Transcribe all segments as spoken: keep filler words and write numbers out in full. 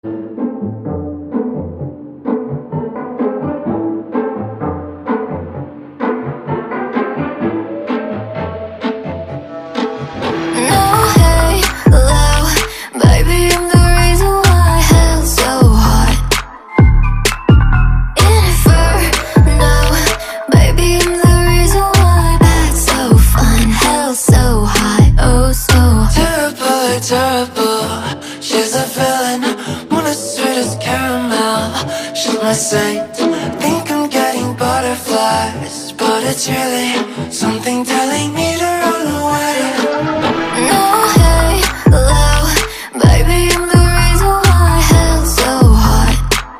Terrible, she's a villain, one as sweet as caramel. She's my saint, think I'm getting butterflies, but it's really something telling me to run away. No halo, baby, I'm the reason why hell's so hot.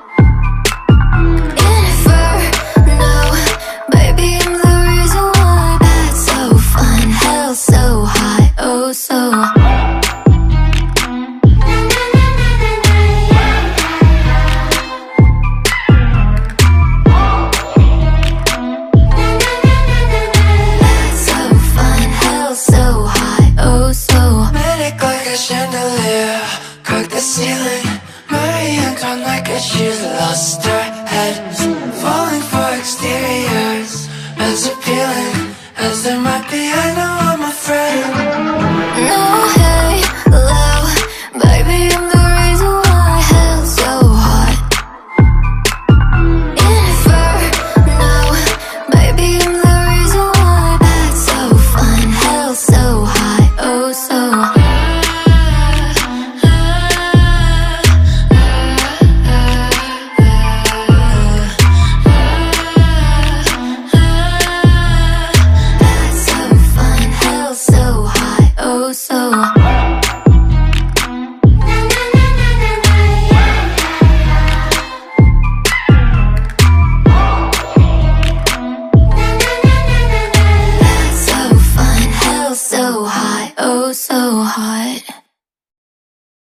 Inferno, baby, I'm the reason why that's so fun. Hell's so hot, oh so hot. Chandelier, crack the ceiling. Marie Antoinette like it, she's lost her head. Falling for exteriors, as appealing as there might be. I know I'm afraid. No halo, baby, I'm the reason why hell's so hot. Inferno, baby, I'm the reason why that's so fun. Hell's so hot, oh so hot. So That's so fun, hell so hot, oh so